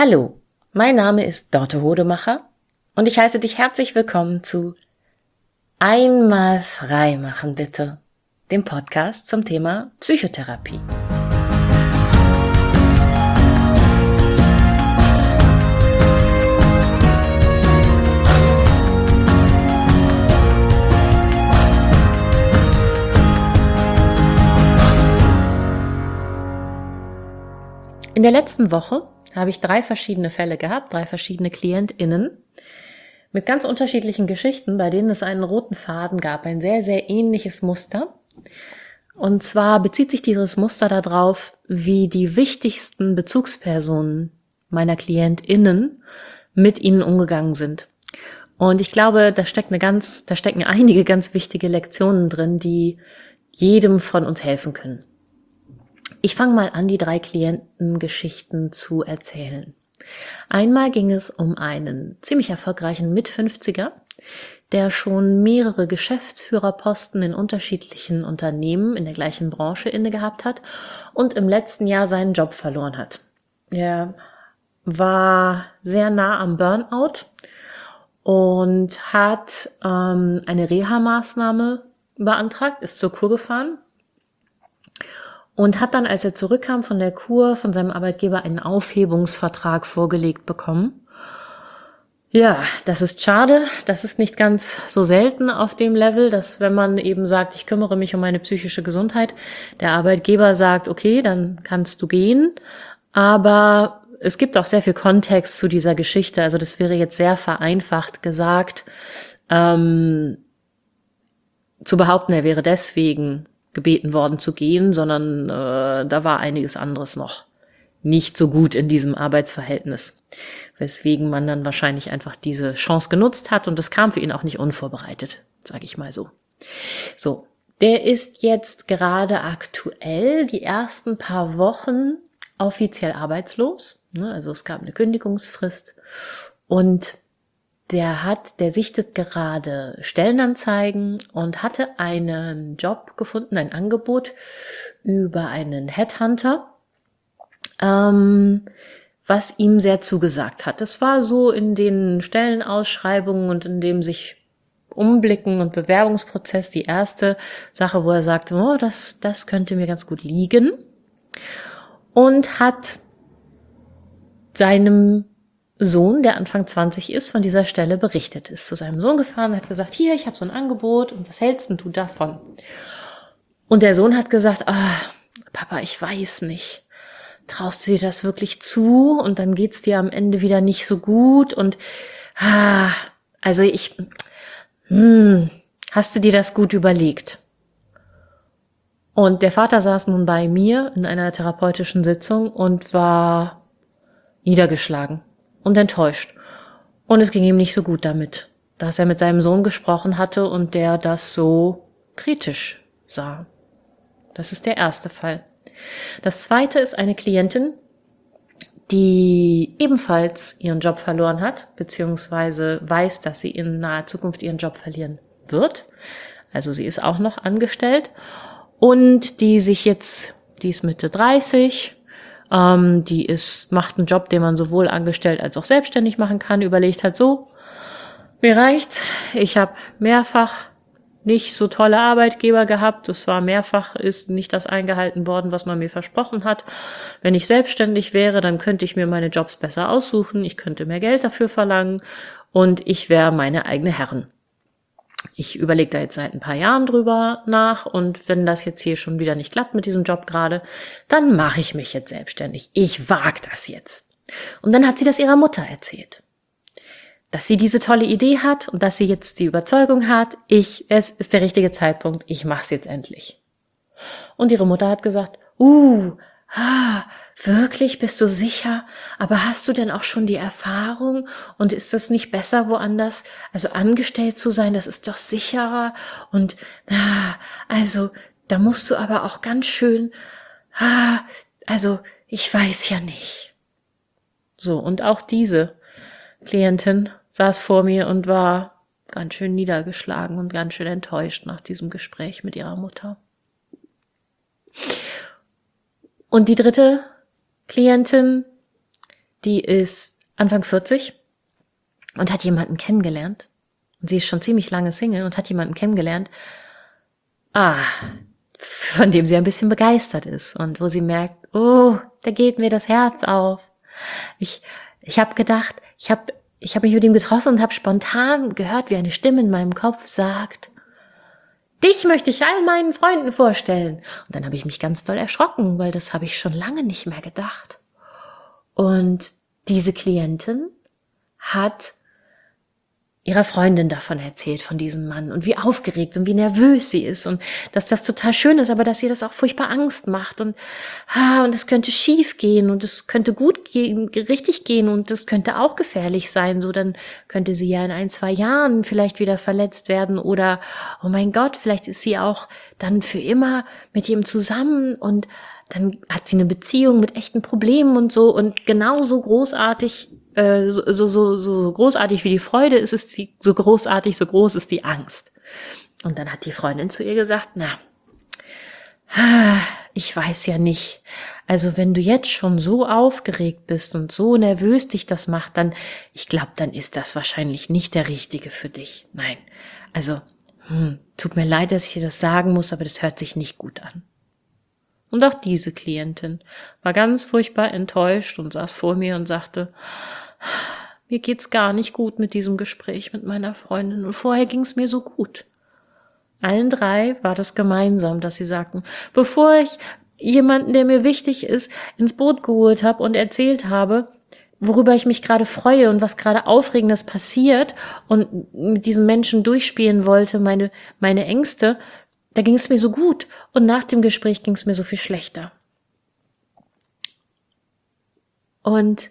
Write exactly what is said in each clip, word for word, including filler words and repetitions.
Hallo, mein Name ist Dorte Hodemacher und ich heiße dich herzlich willkommen zu Einmal frei machen bitte, dem Podcast zum Thema Psychotherapie. In der letzten Woche habe ich drei verschiedene Fälle gehabt, drei verschiedene KlientInnen mit ganz unterschiedlichen Geschichten, bei denen es einen roten Faden gab, ein sehr, sehr ähnliches Muster. Und zwar bezieht sich dieses Muster darauf, wie die wichtigsten Bezugspersonen meiner KlientInnen mit ihnen umgegangen sind. Und ich glaube, da steckt eine ganz, da stecken einige ganz wichtige Lektionen drin, die jedem von uns helfen können. Ich fange mal an, die drei Klientengeschichten zu erzählen. Einmal ging es um einen ziemlich erfolgreichen Mit-fünfziger, der schon mehrere Geschäftsführerposten in unterschiedlichen Unternehmen in der gleichen Branche inne gehabt hat und im letzten Jahr seinen Job verloren hat. Er war sehr nah am Burnout und hat ähm, eine Reha-Maßnahme beantragt, ist zur Kur gefahren. Und hat dann, als er zurückkam von der Kur, von seinem Arbeitgeber einen Aufhebungsvertrag vorgelegt bekommen. Ja, das ist schade. Das ist nicht ganz so selten auf dem Level, dass wenn man eben sagt, ich kümmere mich um meine psychische Gesundheit, der Arbeitgeber sagt, okay, dann kannst du gehen. Aber es gibt auch sehr viel Kontext zu dieser Geschichte. Also das wäre jetzt sehr vereinfacht gesagt, ähm, zu behaupten, er wäre deswegen gebeten worden zu gehen, sondern äh, da war einiges anderes noch nicht so gut in diesem Arbeitsverhältnis, weswegen man dann wahrscheinlich einfach diese Chance genutzt hat und das kam für ihn auch nicht unvorbereitet, sage ich mal so. So, der ist jetzt gerade aktuell die ersten paar Wochen offiziell arbeitslos, ne? Also es gab eine Kündigungsfrist und Der hat, der sichtet gerade Stellenanzeigen und hatte einen Job gefunden, ein Angebot über einen Headhunter, ähm, was ihm sehr zugesagt hat. Das war so in den Stellenausschreibungen und in dem sich Umblicken und Bewerbungsprozess die erste Sache, wo er sagte, oh, das, das könnte mir ganz gut liegen, und hat seinem Sohn, der Anfang zwanzig ist, von dieser Stelle berichtet, ist zu seinem Sohn gefahren, hat gesagt, hier, ich habe so ein Angebot und was hältst denn du davon? Und der Sohn hat gesagt, ah, Papa, ich weiß nicht, traust du dir das wirklich zu? Und dann geht's dir am Ende wieder nicht so gut und ah, also ich, hm, hast du dir das gut überlegt? Und der Vater saß nun bei mir in einer therapeutischen Sitzung und war niedergeschlagen und enttäuscht. Und es ging ihm nicht so gut damit, dass er mit seinem Sohn gesprochen hatte und der das so kritisch sah. Das ist der erste Fall. Das zweite ist eine Klientin, die ebenfalls ihren Job verloren hat, beziehungsweise weiß, dass sie in naher Zukunft ihren Job verlieren wird. Also sie ist auch noch angestellt und die sich jetzt, die ist Mitte dreißig, Ähm, die ist, macht einen Job, den man sowohl angestellt als auch selbstständig machen kann, überlegt halt so, mir reicht's, ich habe mehrfach nicht so tolle Arbeitgeber gehabt, es war mehrfach, ist nicht das eingehalten worden, was man mir versprochen hat. Wenn ich selbstständig wäre, dann könnte ich mir meine Jobs besser aussuchen, ich könnte mehr Geld dafür verlangen und ich wäre meine eigene Herrin. Ich überlege da jetzt seit ein paar Jahren drüber nach und wenn das jetzt hier schon wieder nicht klappt mit diesem Job gerade, dann mache ich mich jetzt selbstständig. Ich wage das jetzt. Und dann hat sie das ihrer Mutter erzählt, dass sie diese tolle Idee hat und dass sie jetzt die Überzeugung hat, ich, es ist der richtige Zeitpunkt, ich mache es jetzt endlich. Und ihre Mutter hat gesagt, uh, ah, wirklich, bist du sicher? Aber hast du denn auch schon die Erfahrung? Und ist das nicht besser woanders? Also angestellt zu sein, das ist doch sicherer. Und ah, also da musst du aber auch ganz schön, ah, also ich weiß ja nicht. So, und auch diese Klientin saß vor mir und war ganz schön niedergeschlagen und ganz schön enttäuscht nach diesem Gespräch mit ihrer Mutter. Und die dritte Klientin, die ist Anfang vierzig und hat jemanden kennengelernt. Und sie ist schon ziemlich lange Single und hat jemanden kennengelernt, ah, von dem sie ein bisschen begeistert ist und wo sie merkt, oh, da geht mir das Herz auf. Ich, ich habe gedacht, ich habe ich hab mich mit ihm getroffen und habe spontan gehört, wie eine Stimme in meinem Kopf sagt, dich möchte ich all meinen Freunden vorstellen. Und dann habe ich mich ganz doll erschrocken, weil das habe ich schon lange nicht mehr gedacht. Und diese Klientin hat ihrer Freundin davon erzählt, von diesem Mann und wie aufgeregt und wie nervös sie ist und dass das total schön ist, aber dass ihr das auch furchtbar Angst macht und ah, und es könnte schief gehen und es könnte gut gehen, richtig gehen und es könnte auch gefährlich sein, so dann könnte sie ja in ein, zwei Jahren vielleicht wieder verletzt werden oder oh mein Gott, vielleicht ist sie auch dann für immer mit ihm zusammen und dann hat sie eine Beziehung mit echten Problemen und so und genauso großartig So, so, so, so großartig wie die Freude ist, ist die, so großartig, so groß ist die Angst. Und dann hat die Freundin zu ihr gesagt, na, ich weiß ja nicht. Also wenn du jetzt schon so aufgeregt bist und so nervös dich das macht, dann, ich glaube, dann ist das wahrscheinlich nicht der Richtige für dich. Nein, also, hm, tut mir leid, dass ich dir das sagen muss, aber das hört sich nicht gut an. Und auch diese Klientin war ganz furchtbar enttäuscht und saß vor mir und sagte, mir geht's gar nicht gut mit diesem Gespräch mit meiner Freundin und vorher ging's mir so gut. Allen drei war das gemeinsam, dass sie sagten, bevor ich jemanden, der mir wichtig ist, ins Boot geholt habe und erzählt habe, worüber ich mich gerade freue und was gerade Aufregendes passiert und mit diesen Menschen durchspielen wollte, meine, meine Ängste, da ging es mir so gut und nach dem Gespräch ging es mir so viel schlechter. Und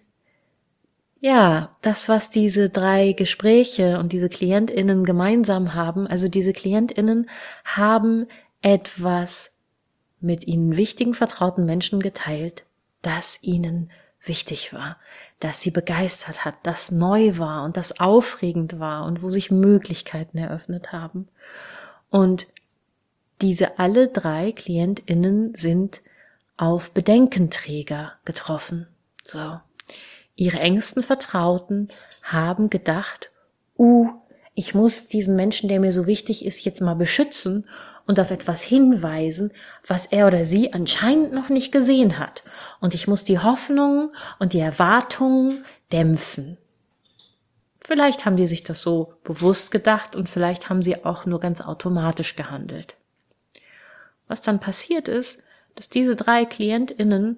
ja, das, was diese drei Gespräche und diese KlientInnen gemeinsam haben, also diese KlientInnen haben etwas mit ihnen wichtigen, vertrauten Menschen geteilt, das ihnen wichtig war, das sie begeistert hat, das neu war und das aufregend war und wo sich Möglichkeiten eröffnet haben. Und diese alle drei KlientInnen sind auf Bedenkenträger getroffen. So. Ihre engsten Vertrauten haben gedacht, uh, ich muss diesen Menschen, der mir so wichtig ist, jetzt mal beschützen und auf etwas hinweisen, was er oder sie anscheinend noch nicht gesehen hat. Und ich muss die Hoffnungen und die Erwartungen dämpfen. Vielleicht haben die sich das so bewusst gedacht und vielleicht haben sie auch nur ganz automatisch gehandelt. Was dann passiert ist, dass diese drei KlientInnen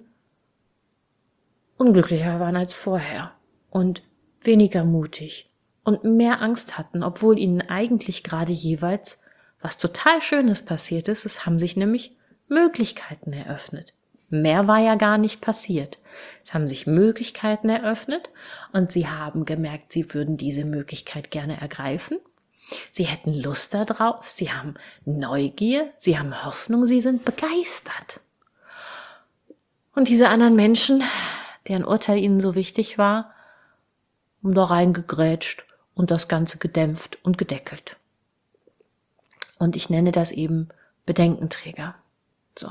unglücklicher waren als vorher und weniger mutig und mehr Angst hatten, obwohl ihnen eigentlich gerade jeweils was total Schönes passiert ist. Es haben sich nämlich Möglichkeiten eröffnet. Mehr war ja gar nicht passiert. Es haben sich Möglichkeiten eröffnet und sie haben gemerkt, sie würden diese Möglichkeit gerne ergreifen. Sie hätten Lust darauf, sie haben Neugier, sie haben Hoffnung, sie sind begeistert. Und diese anderen Menschen, deren Urteil ihnen so wichtig war, haben da reingegrätscht und das Ganze gedämpft und gedeckelt. Und ich nenne das eben Bedenkenträger. So.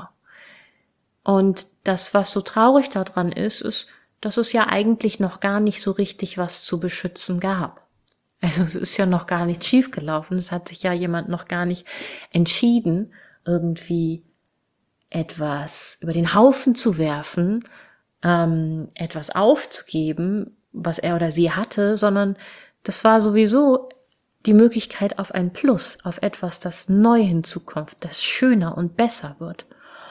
Und das, was so traurig daran ist, ist, dass es ja eigentlich noch gar nicht so richtig was zu beschützen gab. Also es ist ja noch gar nicht schiefgelaufen. Es hat sich ja jemand noch gar nicht entschieden, irgendwie etwas über den Haufen zu werfen, ähm, etwas aufzugeben, was er oder sie hatte, sondern das war sowieso die Möglichkeit auf ein Plus, auf etwas, das neu hinzukommt, das schöner und besser wird.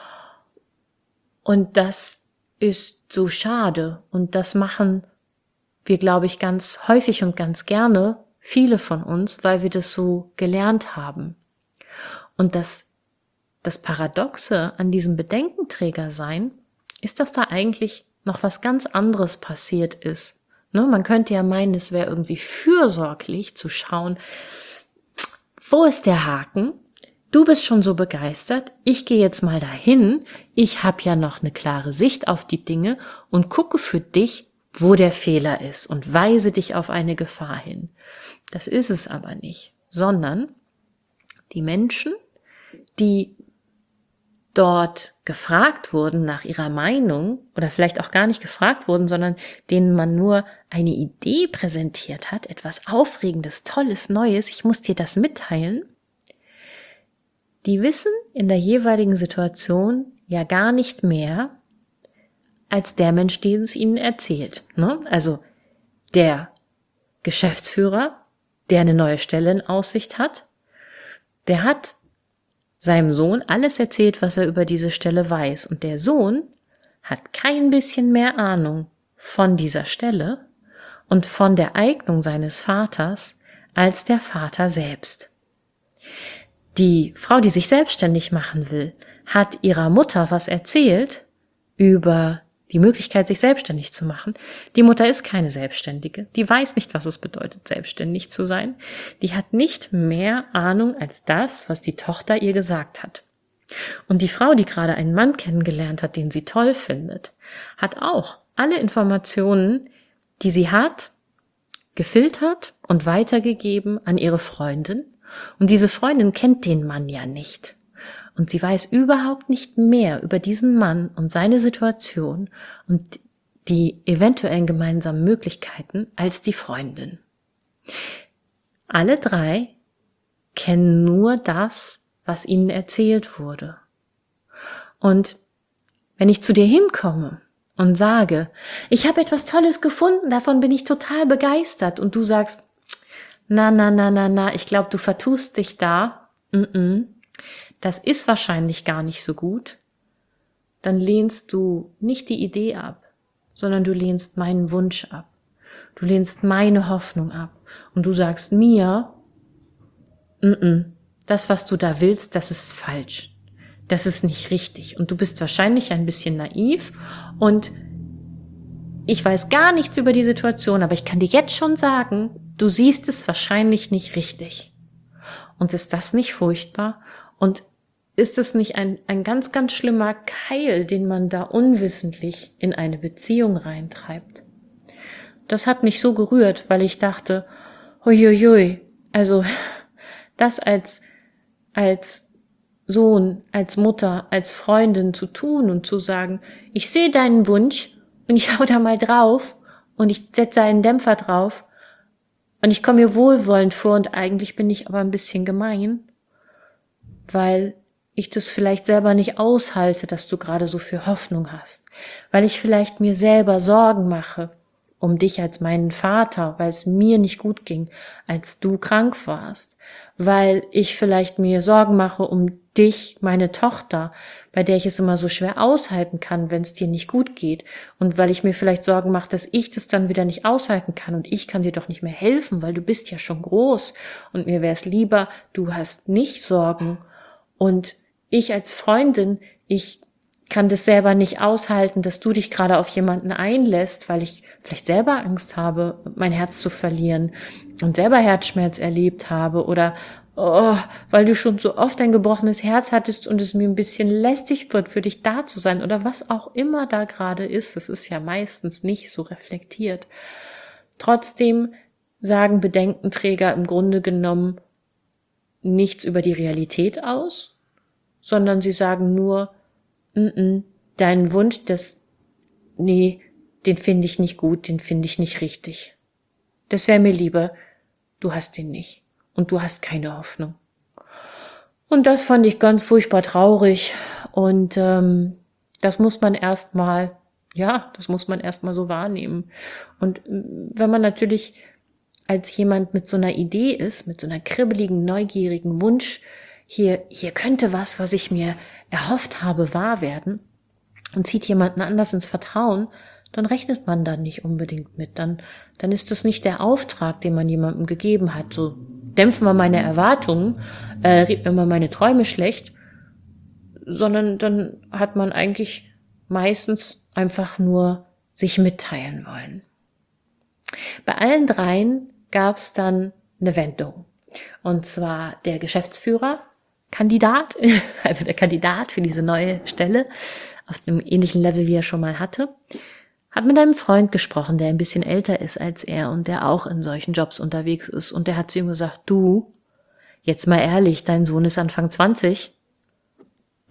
Und das ist so schade und das machen wir, glaube ich, ganz häufig und ganz gerne, viele von uns, weil wir das so gelernt haben. Und das, das Paradoxe an diesem Bedenkenträger sein, ist, dass da eigentlich noch was ganz anderes passiert ist. Ne? Man könnte ja meinen, es wäre irgendwie fürsorglich zu schauen, wo ist der Haken? Du bist schon so begeistert, ich gehe jetzt mal dahin, ich habe ja noch eine klare Sicht auf die Dinge und gucke für dich, wo der Fehler ist und weise dich auf eine Gefahr hin. Das ist es aber nicht, sondern die Menschen, die dort gefragt wurden nach ihrer Meinung oder vielleicht auch gar nicht gefragt wurden, sondern denen man nur eine Idee präsentiert hat, etwas Aufregendes, Tolles, Neues, ich muss dir das mitteilen, die wissen in der jeweiligen Situation ja gar nicht mehr als der Mensch, den es ihnen erzählt. Ne? Also der Geschäftsführer, der eine neue Stelle in Aussicht hat, der hat seinem Sohn alles erzählt, was er über diese Stelle weiß. Und der Sohn hat kein bisschen mehr Ahnung von dieser Stelle und von der Eignung seines Vaters als der Vater selbst. Die Frau, die sich selbstständig machen will, hat ihrer Mutter was erzählt über die Möglichkeit, sich selbstständig zu machen. Die Mutter ist keine Selbstständige. Die weiß nicht, was es bedeutet, selbstständig zu sein. Die hat nicht mehr Ahnung als das, was die Tochter ihr gesagt hat. Und die Frau, die gerade einen Mann kennengelernt hat, den sie toll findet, hat auch alle Informationen, die sie hat, gefiltert und weitergegeben an ihre Freundin. Und diese Freundin kennt den Mann ja nicht. Und sie weiß überhaupt nicht mehr über diesen Mann und seine Situation und die eventuellen gemeinsamen Möglichkeiten als die Freundin. Alle drei kennen nur das, was ihnen erzählt wurde. Und wenn ich zu dir hinkomme und sage, ich habe etwas Tolles gefunden, davon bin ich total begeistert, und du sagst, na, na, na, na, na, ich glaube, du vertust dich da, mm-mm. Das ist wahrscheinlich gar nicht so gut, dann lehnst du nicht die Idee ab, sondern du lehnst meinen Wunsch ab. Du lehnst meine Hoffnung ab und du sagst mir, n-n, das, was du da willst, das ist falsch. Das ist nicht richtig und du bist wahrscheinlich ein bisschen naiv und ich weiß gar nichts über die Situation, aber ich kann dir jetzt schon sagen, du siehst es wahrscheinlich nicht richtig. Und ist das nicht furchtbar? Und ist es nicht ein, ein ganz, ganz schlimmer Keil, den man da unwissentlich in eine Beziehung reintreibt? Das hat mich so gerührt, weil ich dachte, huiuiui, also das als, als Sohn, als Mutter, als Freundin zu tun und zu sagen, ich sehe deinen Wunsch und ich hau da mal drauf und ich setze einen Dämpfer drauf und ich komme mir wohlwollend vor und eigentlich bin ich aber ein bisschen gemein, weil ich das vielleicht selber nicht aushalte, dass du gerade so viel Hoffnung hast, weil ich vielleicht mir selber Sorgen mache um dich als meinen Vater, weil es mir nicht gut ging, als du krank warst, weil ich vielleicht mir Sorgen mache um dich, meine Tochter, bei der ich es immer so schwer aushalten kann, wenn es dir nicht gut geht, und weil ich mir vielleicht Sorgen mache, dass ich das dann wieder nicht aushalten kann und ich kann dir doch nicht mehr helfen, weil du bist ja schon groß und mir wäre es lieber, du hast nicht Sorgen und ich als Freundin, ich kann das selber nicht aushalten, dass du dich gerade auf jemanden einlässt, weil ich vielleicht selber Angst habe, mein Herz zu verlieren und selber Herzschmerz erlebt habe oder oh, weil du schon so oft ein gebrochenes Herz hattest und es mir ein bisschen lästig wird, für dich da zu sein oder was auch immer da gerade ist. Das ist ja meistens nicht so reflektiert. Trotzdem sagen Bedenkenträger im Grunde genommen nichts über die Realität aus, sondern sie sagen nur, Mm-mm, deinen Wunsch, das, nee, den finde ich nicht gut, den finde ich nicht richtig. Das wäre mir lieber, du hast den nicht und du hast keine Hoffnung. Und das fand ich ganz furchtbar traurig und ähm, das muss man erstmal, ja, das muss man erstmal so wahrnehmen. Und wenn man natürlich als jemand mit so einer Idee ist, mit so einer kribbeligen, neugierigen Wunsch, hier, hier könnte was, was ich mir erhofft habe, wahr werden, und zieht jemanden anders ins Vertrauen, dann rechnet man da nicht unbedingt mit. Dann, dann ist das nicht der Auftrag, den man jemandem gegeben hat. So, dämpfen wir meine Erwartungen, äh, red mir mal meine Träume schlecht, sondern dann hat man eigentlich meistens einfach nur sich mitteilen wollen. Bei allen dreien gab es dann eine Wendung. Und zwar der Geschäftsführer, Kandidat, also der Kandidat für diese neue Stelle auf einem ähnlichen Level, wie er schon mal hatte, hat mit einem Freund gesprochen, der ein bisschen älter ist als er und der auch in solchen Jobs unterwegs ist. Und der hat zu ihm gesagt, du, jetzt mal ehrlich, dein Sohn ist Anfang zwanzig.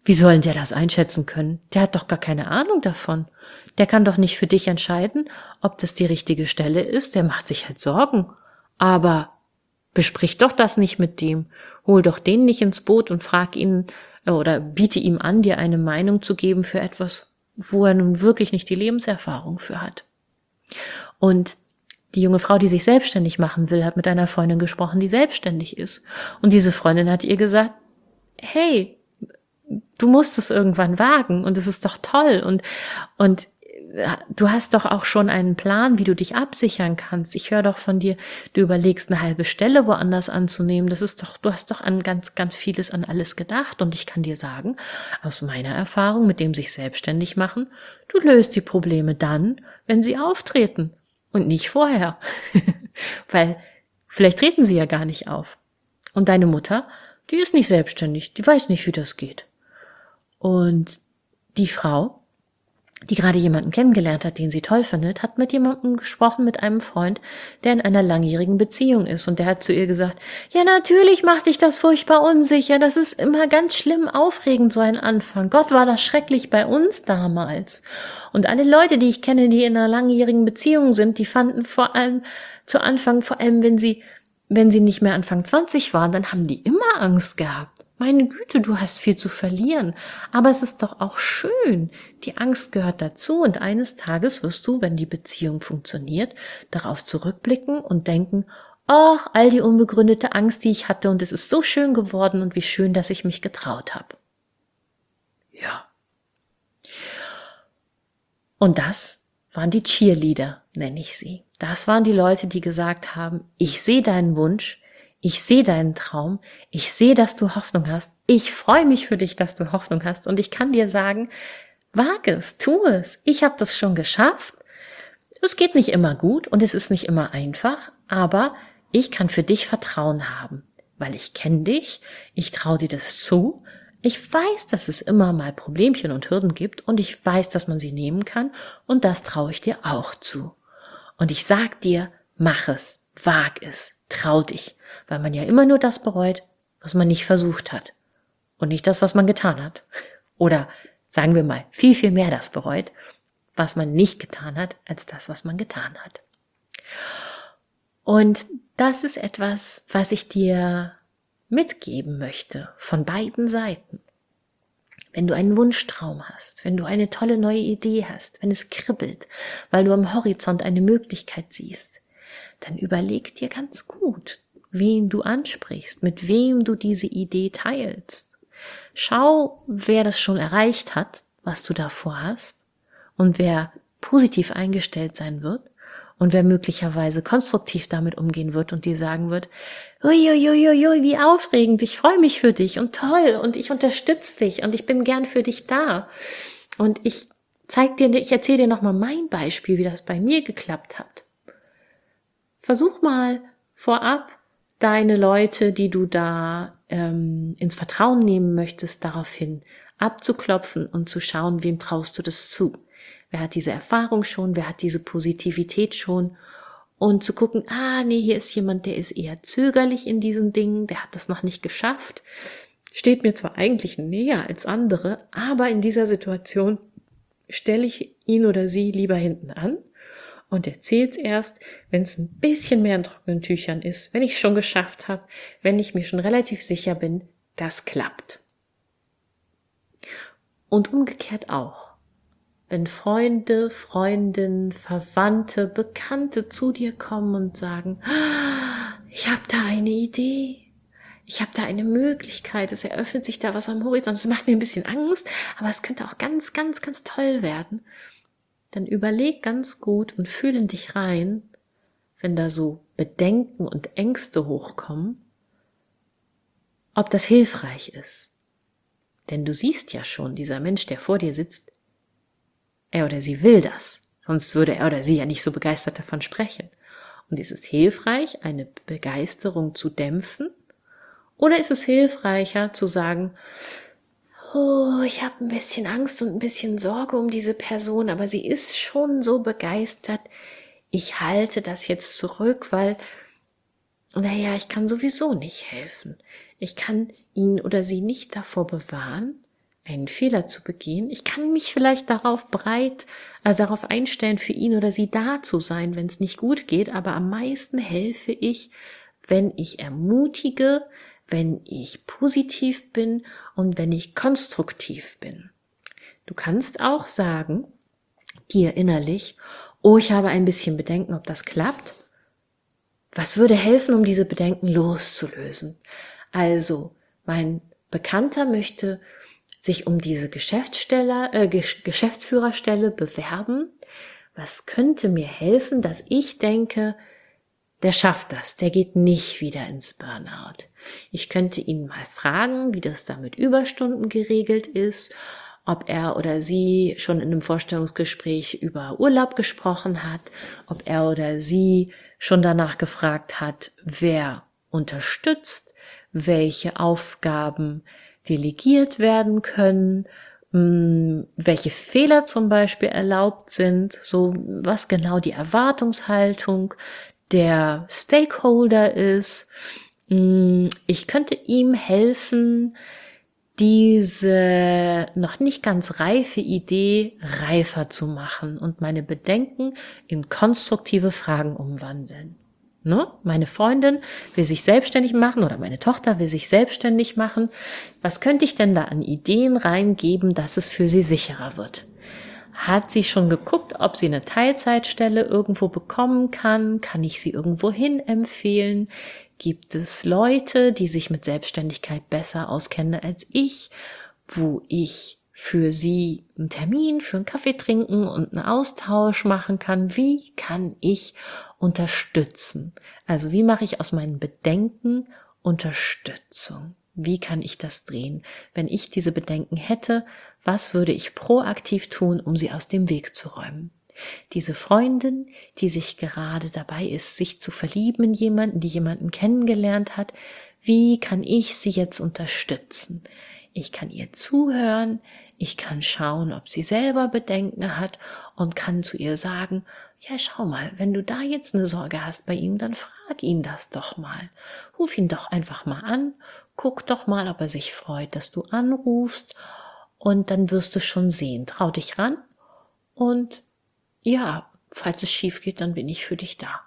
Wie soll der das einschätzen können? Der hat doch gar keine Ahnung davon. Der kann doch nicht für dich entscheiden, ob das die richtige Stelle ist. Der macht sich halt Sorgen. Aber besprich doch das nicht mit dem. Hol doch den nicht ins Boot und frag ihn oder biete ihm an, dir eine Meinung zu geben für etwas, wo er nun wirklich nicht die Lebenserfahrung für hat. Und die junge Frau, die sich selbstständig machen will, hat mit einer Freundin gesprochen, die selbstständig ist. Und diese Freundin hat ihr gesagt, hey, du musst es irgendwann wagen und es ist doch toll und, und du hast doch auch schon einen Plan, wie du dich absichern kannst. Ich höre doch von dir, du überlegst eine halbe Stelle woanders anzunehmen. Das ist doch, du hast doch an ganz, ganz vieles, an alles gedacht. Und ich kann dir sagen, aus meiner Erfahrung mit dem sich selbstständig machen, du löst die Probleme dann, wenn sie auftreten und nicht vorher. Weil vielleicht treten sie ja gar nicht auf. Und deine Mutter, die ist nicht selbstständig, die weiß nicht, wie das geht. Und die Frau, die gerade jemanden kennengelernt hat, den sie toll findet, hat mit jemandem gesprochen, mit einem Freund, der in einer langjährigen Beziehung ist. Und der hat zu ihr gesagt, ja, natürlich macht dich das furchtbar unsicher. Das ist immer ganz schlimm aufregend, so ein Anfang. Gott, war das schrecklich bei uns damals. Und alle Leute, die ich kenne, die in einer langjährigen Beziehung sind, die fanden vor allem zu Anfang, vor allem wenn sie, wenn sie nicht mehr Anfang zwanzig waren, dann haben die immer Angst gehabt. Meine Güte, du hast viel zu verlieren. Aber es ist doch auch schön. Die Angst gehört dazu und eines Tages wirst du, wenn die Beziehung funktioniert, darauf zurückblicken und denken, ach, all die unbegründete Angst, die ich hatte und es ist so schön geworden und wie schön, dass ich mich getraut habe. Ja. Und das waren die Cheerleader, nenne ich sie. Das waren die Leute, die gesagt haben, ich sehe deinen Wunsch, ich sehe deinen Traum, ich sehe, dass du Hoffnung hast, ich freue mich für dich, dass du Hoffnung hast und ich kann dir sagen, wage es, tu es, ich habe das schon geschafft. Es geht nicht immer gut und es ist nicht immer einfach, aber ich kann für dich Vertrauen haben, weil ich kenne dich, ich traue dir das zu, ich weiß, dass es immer mal Problemchen und Hürden gibt und ich weiß, dass man sie nehmen kann und das traue ich dir auch zu. Und ich sag dir, mach es, wag es, trau dich, weil man ja immer nur das bereut, was man nicht versucht hat und nicht das, was man getan hat. Oder sagen wir mal, viel, viel mehr das bereut, was man nicht getan hat, als das, was man getan hat. Und das ist etwas, was ich dir mitgeben möchte, von beiden Seiten. Wenn du einen Wunschtraum hast, wenn du eine tolle neue Idee hast, wenn es kribbelt, weil du am Horizont eine Möglichkeit siehst, dann überleg dir ganz gut, wen du ansprichst, mit wem du diese Idee teilst. Schau, wer das schon erreicht hat, was du davor hast und wer positiv eingestellt sein wird und wer möglicherweise konstruktiv damit umgehen wird und dir sagen wird, uiuiuiui, wie aufregend, ich freue mich für dich und toll und ich unterstütze dich und ich bin gern für dich da. Und ich zeig dir, ich erzähle dir nochmal mein Beispiel, wie das bei mir geklappt hat. Versuch mal vorab deine Leute, die du da ähm, ins Vertrauen nehmen möchtest, daraufhin abzuklopfen und zu schauen, wem traust du das zu. Wer hat diese Erfahrung schon, wer hat diese Positivität schon und zu gucken, ah nee, hier ist jemand, der ist eher zögerlich in diesen Dingen, der hat das noch nicht geschafft, steht mir zwar eigentlich näher als andere, aber in dieser Situation stelle ich ihn oder sie lieber hinten an und erzähl's erst, wenn es ein bisschen mehr in trockenen Tüchern ist, wenn ich es schon geschafft habe, wenn ich mir schon relativ sicher bin, das klappt. Und umgekehrt auch. Wenn Freunde, Freundinnen, Verwandte, Bekannte zu dir kommen und sagen, ich habe da eine Idee, ich habe da eine Möglichkeit, es eröffnet sich da was am Horizont, es macht mir ein bisschen Angst, aber es könnte auch ganz, ganz, ganz toll werden, dann überleg ganz gut und fühl in dich rein, wenn da so Bedenken und Ängste hochkommen, ob das hilfreich ist. Denn du siehst ja schon, dieser Mensch, der vor dir sitzt, er oder sie will das, sonst würde er oder sie ja nicht so begeistert davon sprechen. Und ist es hilfreich, eine Begeisterung zu dämpfen? Oder ist es hilfreicher zu sagen, oh, ich habe ein bisschen Angst und ein bisschen Sorge um diese Person, aber sie ist schon so begeistert, ich halte das jetzt zurück, weil, naja, ich kann sowieso nicht helfen. Ich kann ihn oder sie nicht davor bewahren, einen Fehler zu begehen. Ich kann mich vielleicht darauf bereit, also darauf einstellen, für ihn oder sie da zu sein, wenn es nicht gut geht, aber am meisten helfe ich, wenn ich ermutige, wenn ich positiv bin und wenn ich konstruktiv bin. Du kannst auch sagen, dir innerlich, oh, ich habe ein bisschen Bedenken, ob das klappt. Was würde helfen, um diese Bedenken loszulösen? Also, mein Bekannter möchte sich um diese Geschäftsstelle, äh, Geschäftsführerstelle bewerben. Was könnte mir helfen, dass ich denke, der schafft das, der geht nicht wieder ins Burnout. Ich könnte ihn mal fragen, wie das da mit Überstunden geregelt ist, ob er oder sie schon in einem Vorstellungsgespräch über Urlaub gesprochen hat, ob er oder sie schon danach gefragt hat, wer unterstützt, welche Aufgaben delegiert werden können, welche Fehler zum Beispiel erlaubt sind, so was genau die Erwartungshaltung der Stakeholder ist. Ich könnte ihm helfen, diese noch nicht ganz reife Idee reifer zu machen und meine Bedenken in konstruktive Fragen umwandeln. Ne? Meine Freundin will sich selbstständig machen oder meine Tochter will sich selbstständig machen. Was könnte ich denn da an Ideen reingeben, dass es für sie sicherer wird? Hat sie schon geguckt, ob sie eine Teilzeitstelle irgendwo bekommen kann? Kann ich sie irgendwo hin empfehlen? Gibt es Leute, die sich mit Selbstständigkeit besser auskennen als ich, wo ich für sie einen Termin für einen Kaffee trinken und einen Austausch machen kann? Wie kann ich unterstützen? Also wie mache ich aus meinen Bedenken Unterstützung? Wie kann ich das drehen? Wenn ich diese Bedenken hätte, was würde ich proaktiv tun, um sie aus dem Weg zu räumen? Diese Freundin, die sich gerade dabei ist, sich zu verlieben in jemanden, die jemanden kennengelernt hat, wie kann ich sie jetzt unterstützen? Ich kann ihr zuhören, ich kann schauen, ob sie selber Bedenken hat und kann zu ihr sagen, ja, schau mal, wenn du da jetzt eine Sorge hast bei ihm, dann frag ihn das doch mal. Ruf ihn doch einfach mal an, guck doch mal, ob er sich freut, dass du anrufst und dann wirst du schon sehen. Trau dich ran und ja, falls es schief geht, dann bin ich für dich da.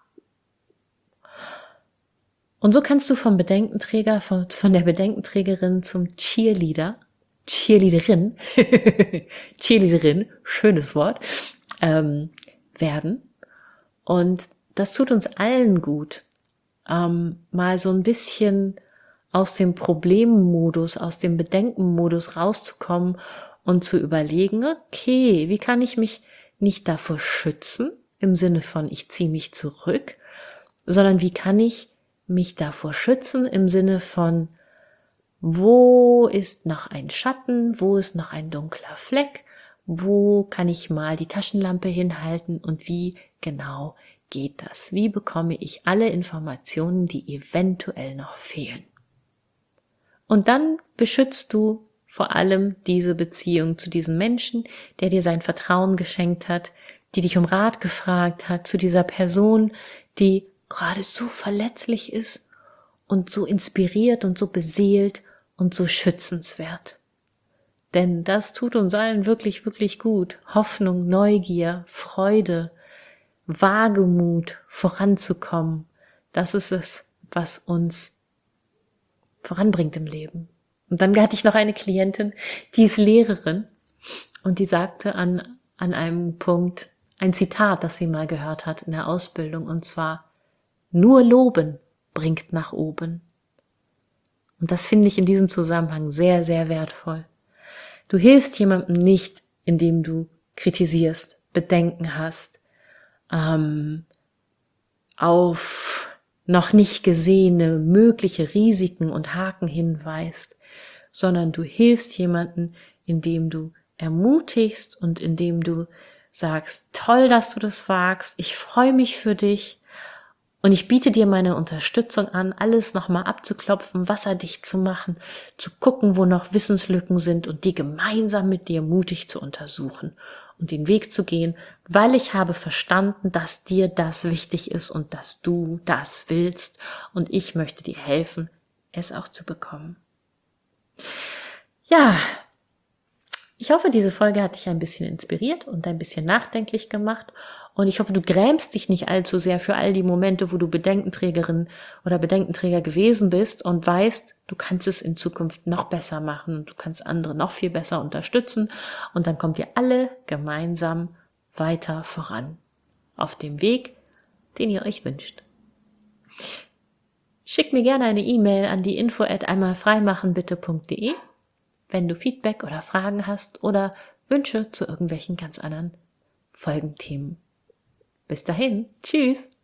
Und so kannst du vom Bedenkenträger, von, von der Bedenkenträgerin zum Cheerleader, Cheerleaderin, Cheerleaderin, schönes Wort, ähm, werden. Und das tut uns allen gut, ähm, mal so ein bisschen aus dem Problemmodus, aus dem Bedenkenmodus rauszukommen und zu überlegen, okay, wie kann ich mich nicht davor schützen, im Sinne von ich ziehe mich zurück, sondern wie kann ich mich davor schützen im Sinne von wo ist noch ein Schatten, wo ist noch ein dunkler Fleck, wo kann ich mal die Taschenlampe hinhalten und wie genau geht das? Wie bekomme ich alle Informationen, die eventuell noch fehlen? Und dann beschützt du vor allem diese Beziehung zu diesem Menschen, der dir sein Vertrauen geschenkt hat, die dich um Rat gefragt hat, zu dieser Person, die gerade so verletzlich ist und so inspiriert und so beseelt und so schützenswert. Denn das tut uns allen wirklich, wirklich gut. Hoffnung, Neugier, Freude, Wagemut, voranzukommen. Das ist es, was uns voranbringt im Leben. Und dann hatte ich noch eine Klientin, die ist Lehrerin und die sagte an, an einem Punkt ein Zitat, das sie mal gehört hat in der Ausbildung, und zwar: Nur loben bringt nach oben. Und das finde ich in diesem Zusammenhang sehr, sehr wertvoll. Du hilfst jemandem nicht, indem du kritisierst, Bedenken hast, ähm, auf noch nicht gesehene mögliche Risiken und Haken hinweist, sondern du hilfst jemandem, indem du ermutigst und indem du sagst, toll, dass du das wagst, ich freue mich für dich und ich biete dir meine Unterstützung an, alles nochmal abzuklopfen, wasserdicht zu machen, zu gucken, wo noch Wissenslücken sind und die gemeinsam mit dir mutig zu untersuchen und den Weg zu gehen, weil ich habe verstanden, dass dir das wichtig ist und dass du das willst und ich möchte dir helfen, es auch zu bekommen. Ja, Ich hoffe, diese Folge hat dich ein bisschen inspiriert und ein bisschen nachdenklich gemacht. Und ich hoffe, du grämst dich nicht allzu sehr für all die Momente, wo du Bedenkenträgerin oder Bedenkenträger gewesen bist und weißt, du kannst es in Zukunft noch besser machen und du kannst andere noch viel besser unterstützen. Und dann kommt ihr alle gemeinsam weiter voran auf dem Weg, den ihr euch wünscht. Schick mir gerne eine E-Mail an die info at einmalfreimachenbitte punkt de, wenn du Feedback oder Fragen hast oder Wünsche zu irgendwelchen ganz anderen Folgenthemen. Bis dahin, tschüss!